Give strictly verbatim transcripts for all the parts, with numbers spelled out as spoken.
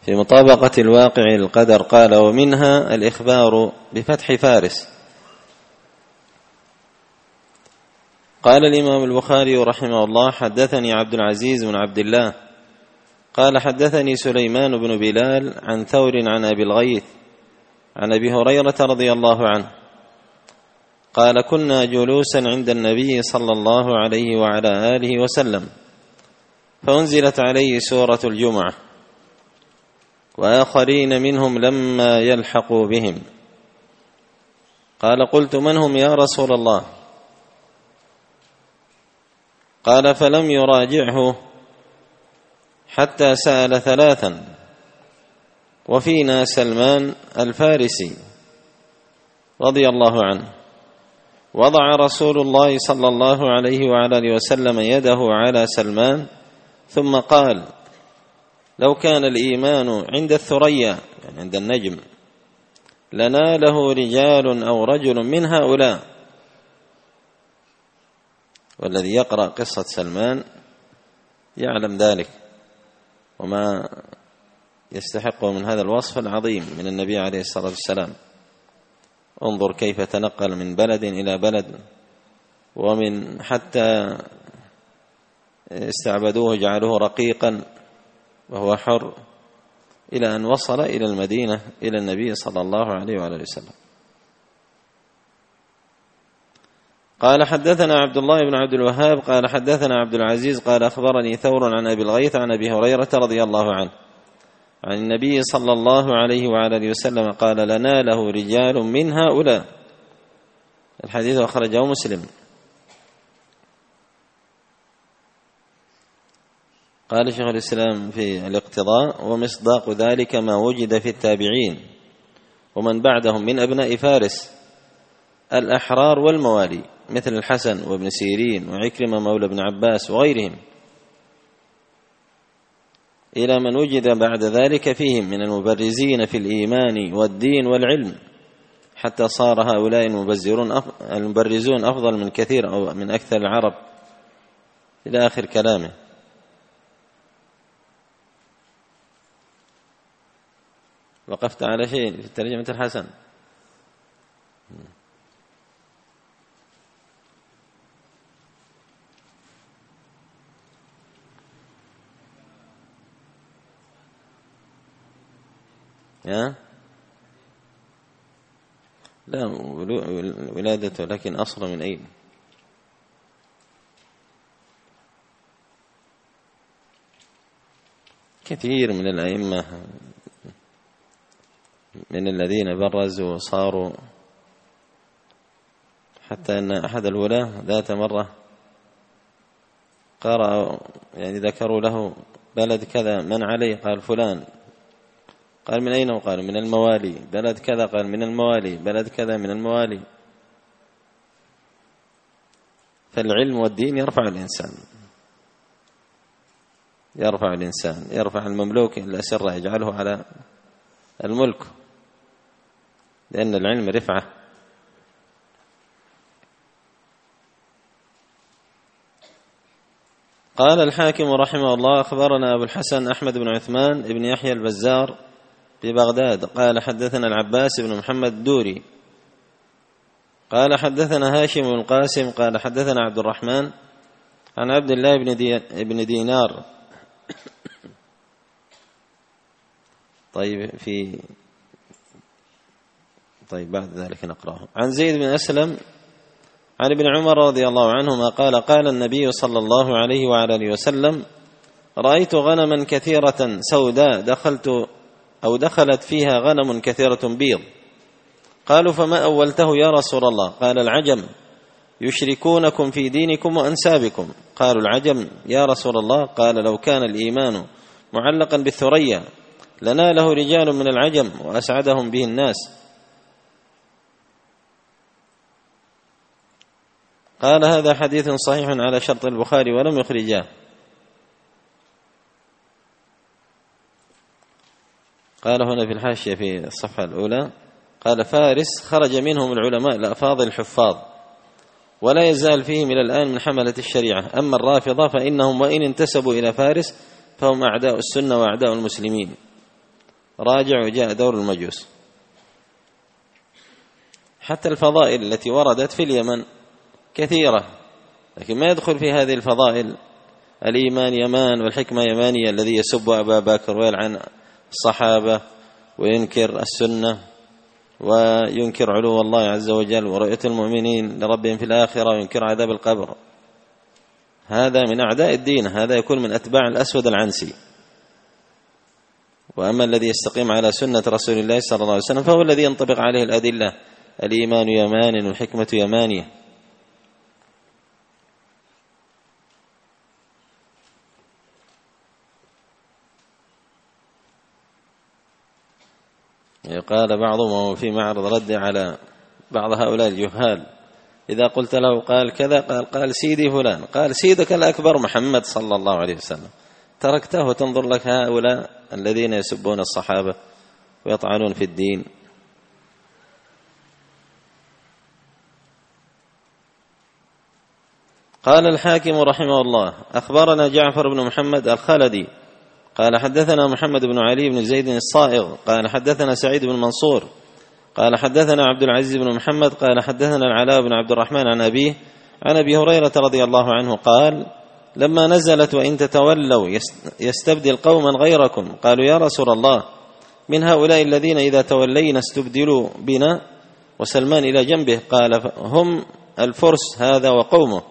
في مطابقة الواقع القدر. قال: ومنها الإخبار بفتح فارس. قال الإمام البخاري رحمه الله: حدثني عبد العزيز بن عبد الله قال حدثني سليمان بن بلال عن ثور عن أبي الغيث عن أبي هريرة رضي الله عنه قال: كنا جلوسا عند النبي صلى الله عليه وعلى آله وسلم فأنزلت عليه سورة الجمعة وآخرين منهم لما يلحقوا بهم. قال: قلت: من هم يا رسول الله؟ قال: فلم يراجعه حتى سأل ثلاثا، وفينا سلمان الفارسي رضي الله عنه. وضع رسول الله صلى الله عليه وعلى آله وسلم يده على سلمان ثم قال: لو كان الإيمان عند الثريا، يعني عند النجم، لناله رجال أو رجل من هؤلاء. والذي يقرأ قصة سلمان يعلم ذلك وما يستحقه من هذا الوصف العظيم من النبي عليه الصلاة والسلام. انظر كيف تنقل من بلد إلى بلد، ومن حتى استعبدوه جعلوه رقيقا وهو حر، إلى أن وصل إلى المدينة إلى النبي صلى الله عليه وآله وسلم. قال: حدثنا عبد الله بن عبد الوهاب قال حدثنا عبد العزيز قال أخبرني ثور عن أبي الغيث عن أبي هريرة رضي الله عنه عن النبي صلى الله عليه وعلى آله وسلم قال: لناله رجال من هؤلاء. الحديث أخرجه مسلم. قال شيخ الإسلام في الاقتضاء: ومصداق ذلك ما وجد في التابعين ومن بعدهم من أبناء فارس الأحرار والموالي، مثل الحسن وابن سيرين وعكرمة مولى ابن عباس وغيرهم، إلى من وجد بعد ذلك فيهم من المبرزين في الإيمان والدين والعلم، حتى صار هؤلاء المبرزون أفضل من كثير أو من أكثر العرب، إلى آخر كلامه. وقفت على شيء في ترجمة الحسن. يا لا ولادته، لكن أصل من أين؟ كثير من الأئمة من الذين برزوا وصاروا، حتى أن أحد الولاة ذات مرة قرأ، يعني ذكروا له بلد كذا من عليه، قال فلان، قال من أين؟ قال من الموالي. بلد كذا، قال من الموالي. بلد كذا من الموالي. فالعلم والدين يرفع الإنسان، يرفع الإنسان يرفع المملوك الأسرة، يجعله على الملك، لأن العلم رفعة. قال الحاكم رحمه الله: أخبرنا أبو الحسن أحمد بن عثمان بن يحيى البزار ببغداد قال حدثنا العباس بن محمد الدوري قال حدثنا هاشم بن القاسم قال حدثنا عبد الرحمن عن عبد الله بن, دي بن دينار. طيب في طيب بعد ذلك نقرأه. عن زيد بن أسلم عن ابن عمر رضي الله عنهما قال: قال النبي صلى الله عليه وعلى آله وسلم: رأيت غنما كثيرة سوداء دخلت أو دخلت فيها غنم كثيرة بيض. قالوا: فما أولته يا رسول الله؟ قال: العجم يشركونكم في دينكم وأنسابكم. قالوا: العجم يا رسول الله؟ قال: لو كان الإيمان معلقا بالثريا لناله رجال من العجم وأسعدهم به الناس. قال: هذا حديث صحيح على شرط البخاري ولم يخرجاه. قال هنا في الحاشية في الصفحة الأولى: قال: فارس خرج منهم العلماء الأفاضل الحفاظ، ولا يزال فيهم إلى الآن من حملة الشريعة. أما الرافضة فإنهم وإن انتسبوا إلى فارس فهم أعداء السنة وأعداء المسلمين. راجع وجاء دور المجوس. حتى الفضائل التي وردت في اليمن كثيرة، لكن ما يدخل في هذه الفضائل الإيمان يمان والحكمة يمانية، الذي يسب أبا بكر ويلعن الصحابة وينكر السنة وينكر علو الله عز وجل ورؤية المؤمنين لربهم في الآخرة وينكر عذاب القبر، هذا من أعداء الدين، هذا يكون من أتباع الأسود العنسي. وأما الذي يستقيم على سنة رسول الله صلى الله عليه وسلم فهو الذي ينطبق عليه الأدلة، الإيمان يمان والحكمة يمانية. قال بعضهم في معرض رد على بعض هؤلاء الجهال، إذا قلت له قال كذا قال قال سيدي فلان، قال سيدك الأكبر محمد صلى الله عليه وسلم، تركته وتنظر لك هؤلاء الذين يسبون الصحابة ويطعنون في الدين. قال الحاكم رحمه الله أخبرنا جعفر بن محمد الخلدي قال حدثنا محمد بن علي بن زيد الصائغ قال حدثنا سعيد بن منصور قال حدثنا عبد العزيز بن محمد قال حدثنا العلاء بن عبد الرحمن عن أبيه عن أبي هريرة رضي الله عنه قال لما نزلت وإن تتولوا يستبدل قوما غيركم قالوا يا رسول الله من هؤلاء الذين إذا تولينا استبدلوا بنا، وسلمان إلى جنبه قال هم الفرس هذا وقومه.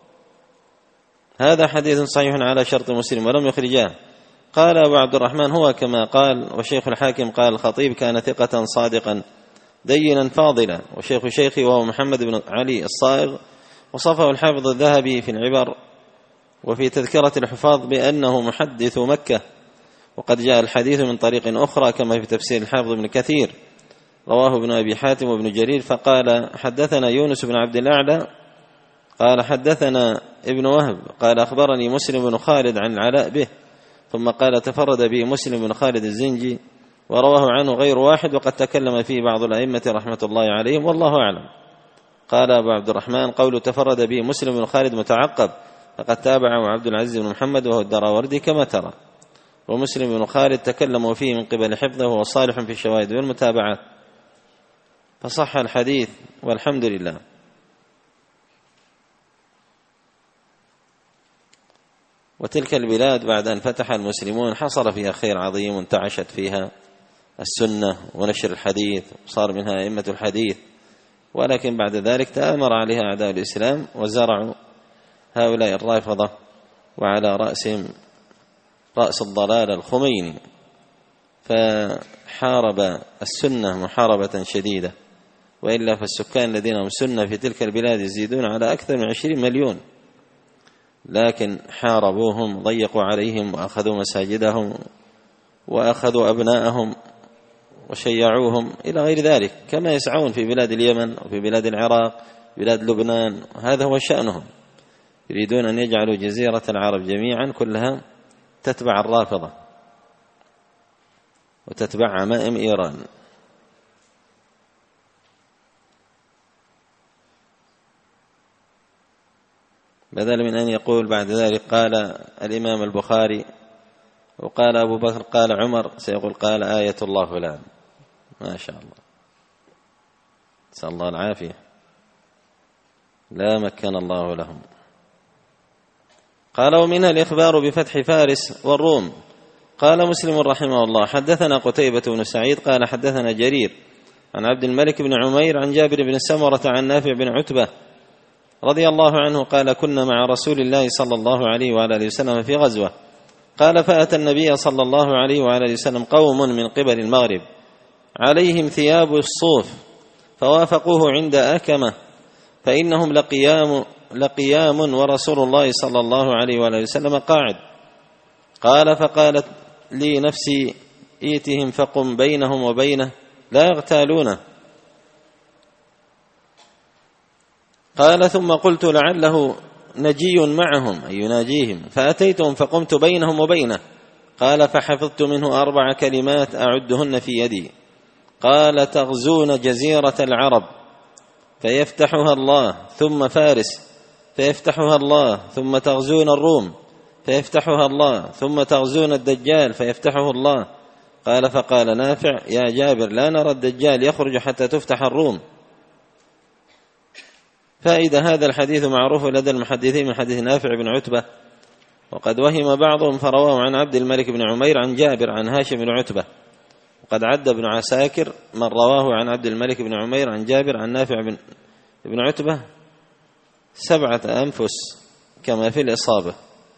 هذا حديث صحيح على شرط مسلم ولم يخرجاه. قال أبو عبد الرحمن هو كما قال، وشيخ الحاكم قال الخطيب كان ثقة صادقا دينا فاضلا، وشيخ شيخي وهو محمد بن علي الصائغ، وصفه الحافظ الذهبي في العبر وفي تذكرة الحفاظ بأنه محدث مكة، وقد جاء الحديث من طريق أخرى كما في تفسير الحافظ بن كثير، رواه ابن أبي حاتم وابن جرير فقال حدثنا يونس بن عبد الأعلى قال حدثنا ابن وهب قال أخبرني مسلم بن خالد عن العلاء به، ثم قال تفرد به مسلم بن خالد الزنجي ورواه عنه غير واحد، وقد تكلم فيه بعض الأئمة رحمة الله عليهم والله أعلم. قال أبو عبد الرحمن قول تفرد به مسلم بن خالد متعقب، فقد تابعه عبد العزيز بن محمد وهو الدراوردي كما ترى، ومسلم بن خالد تكلموا فيه من قبل حفظه وهو صالح في الشواهد والمتابعات، فصح الحديث والحمد لله. وتلك البلاد بعد أن فتح المسلمون حصل فيها خير عظيم، انتعشت فيها السنة ونشر الحديث وصار منها أئمة الحديث، ولكن بعد ذلك تآمر عليها أعداء الإسلام وزرعوا هؤلاء الرافضة، وعلى رأسهم رأس الضلال الخميني، فحارب السنة محاربة شديدة، وإلا فالسكان الذين هم سنة في تلك البلاد يزيدون على أكثر من عشرين مليون، لكن حاربوهم ضيقوا عليهم وأخذوا مساجدهم وأخذوا أبناءهم وشيعوهم إلى غير ذلك، كما يسعون في بلاد اليمن وفي بلاد العراق بلاد لبنان، هذا هو شأنهم، يريدون أن يجعلوا جزيرة العرب جميعا كلها تتبع الرافضة وتتبع عمائم إيران. بدل من أن يقول بعد ذلك قال الإمام البخاري وقال أبو بكر قال عمر، سيقول قال آية الله فلان. ما شاء الله، نسأل الله العافية، لا مكن الله لهم. قال ومنها الإخبار بفتح فارس والروم. قال مسلم رحمه الله حدثنا قتيبة بن سعيد قال حدثنا جرير عن عبد الملك بن عمير عن جابر بن سمرة عن نافع بن عتبة رضي الله عنه قال كنا مع رسول الله صلى الله عليه وعلى اله وسلم في غزوة، قال فأتى النبي صلى الله عليه وعلى اله وسلم قوم من قبل المغرب عليهم ثياب الصوف، فوافقوه عند أكمة، فإنهم لقيام لقيام ورسول الله صلى الله عليه وعلى اله وسلم قاعد. قال فقالت لي نفسي ائتهم فقم بينهم وبينه لا يغتالونه. قال ثم قلت لعله نجي معهم أي يناجيهم، فأتيتهم فقمت بينهم وبينه. قال فحفظت منه أربع كلمات أعدهن في يدي. قال تغزون جزيرة العرب فيفتحها الله، ثم فارس فيفتحها الله، ثم تغزون الروم فيفتحها الله، ثم تغزون الدجال فيفتحه الله، قال فقال نافع يا جابر لا نرى الدجال يخرج حتى تفتح الروم. فإذا هذا الحديث معروف لدى المحدثين من حديث نافع بن عتبة، وقد وهم بعضهم فرواه عن عبد الملك بن عمير عن جابر عن هاشم بن عتبة، وقد عد ابن عساكر من رواه عن عبد الملك بن عمير عن جابر عن نافع بن, بن عتبة سبعة أنفس كما في الإصابة.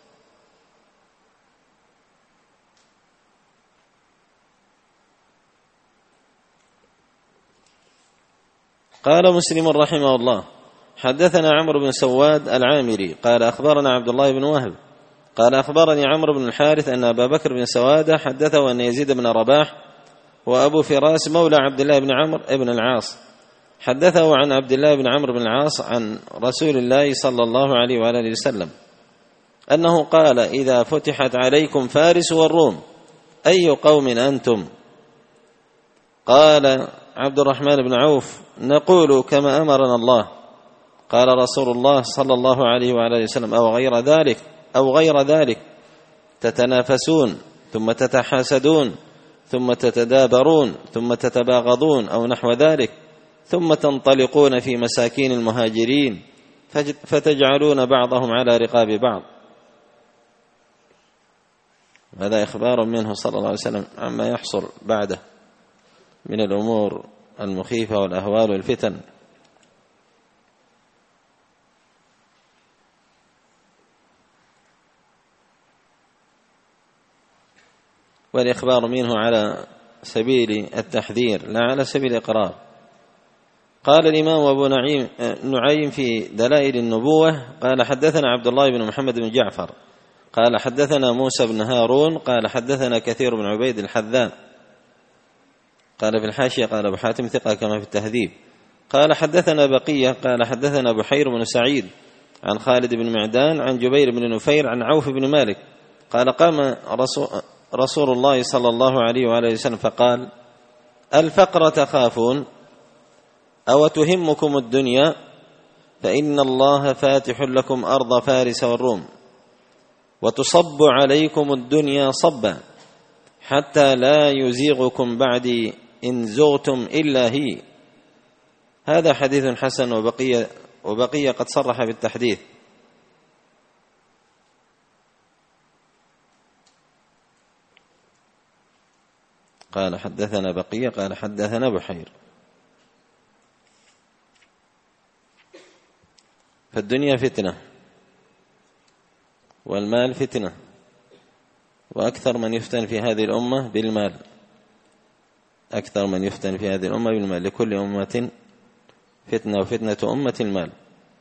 قال مسلم رحمه الله حدثنا عمرو بن سواد العامري قال أخبرنا عبد الله بن وهب قال أخبرني عمرو بن الحارث أن أبا بكر بن سوادة حدثه أن يزيد بن رباح وأبو فراس مولى عبد الله بن عمرو بن العاص حدثه عن عبد الله بن عمرو بن العاص عن رسول الله صلى الله عليه وآله وسلم أنه قال إذا فتحت عليكم فارس والروم أي قوم أنتم؟ قال عبد الرحمن بن عوف نقول كما أمرنا الله. قال رسول الله صلى الله عليه وآله وسلم أو غير ذلك أو غير ذلك تتنافسون ثم تتحاسدون ثم تتدابرون ثم تتباغضون أو نحو ذلك ثم تنطلقون في مساكين المهاجرين فتجعلون بعضهم على رقاب بعض. هذا إخبار منه صلى الله عليه وسلم عما يحصل بعده من الأمور المخيفة والأهوال والفتن. والإخبار منه على سبيل التحذير لا على سبيل الإقرار. قال الإمام أبو نعيم نعيم في دلائل النبوة قال حدثنا عبد الله بن محمد بن جعفر قال حدثنا موسى بن هارون قال حدثنا كثير بن عبيد الحذاء قال في الحاشية قال أبو حاتم ثقة كما في التهذيب. قال حدثنا بقية قال حدثنا بحير بن سعيد عن خالد بن معدان عن جبير بن نفير عن عوف بن مالك قال قام رسول, رسول الله صلى الله عليه وآله وسلم فقال الفقر تخافون أو تهمكم الدنيا فإن الله فاتح لكم أرض فارس والروم وتصب عليكم الدنيا صبا حتى لا يزيغكم بعدي إن زغتم إلا هي. هذا حديث حسن وبقية, وبقية قد صرح بالتحديث. قال حدثنا بقية قال حدثنا بحير. فالدنيا فتنة والمال فتنة، وأكثر من يفتن في هذه الأمة بالمال، أكثر من يفتن في هذه الأمة بالمال. لكل أمة فتنة وفتنة أمة المال.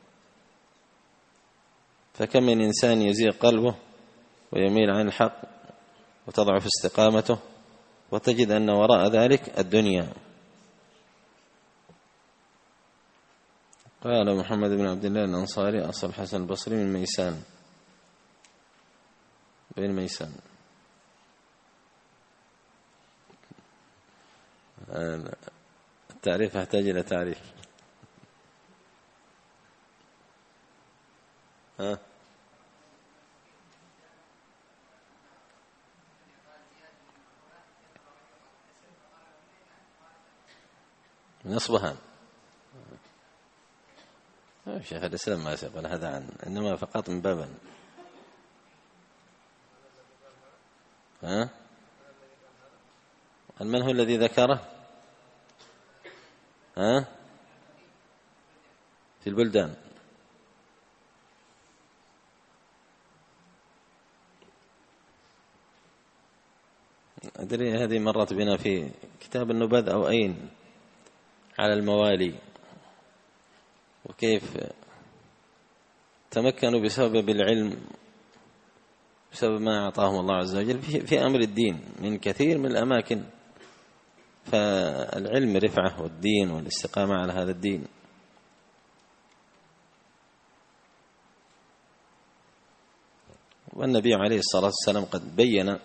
فكم من إنسان يزيغ قلبه ويميل عن الحق وتضعف استقامته وتجد أن وراء ذلك الدنيا. قال محمد بن عبد الله الأنصاري أصل حسن البصري من ميسان بين ميسان. التعريف يحتاج إلى تعريف. ها من أصبهان. شيخ الإسلام ما يقول هذا عن إنما فقط من بابا. ها من هو الذي ذكره؟ ها في البلدان. أدري هذه مرت بنا في كتاب النبذ أو أين على الموالي، وكيف تمكنوا بسبب العلم بسبب ما أعطاهم الله عز وجل في أمر الدين من كثير من الأماكن. فالعلم رفعة والدين والاستقامة على هذا الدين. والنبي عليه الصلاة والسلام قد بين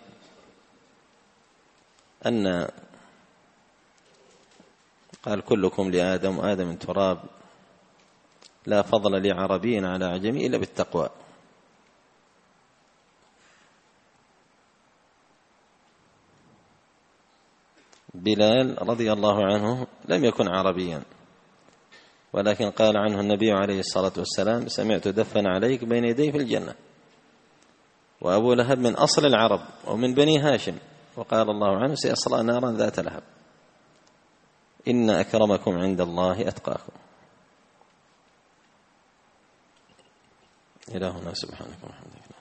أن قال كلكم لآدم وآدم من تراب لا فضل لعربي على عجمي إلا بالتقوى. بلال رضي الله عنه لم يكن عربيا، ولكن قال عنه النبي عليه الصلاة والسلام: سمعت دفن عليك بين يدي في الجنة. وأبو لهب من أصل العرب ومن بني هاشم، وقال الله عنه: سيصلى نارا ذات لهب. إن أكرمكم عند الله أتقاكم. إلهنا سبحانك وبحمدك.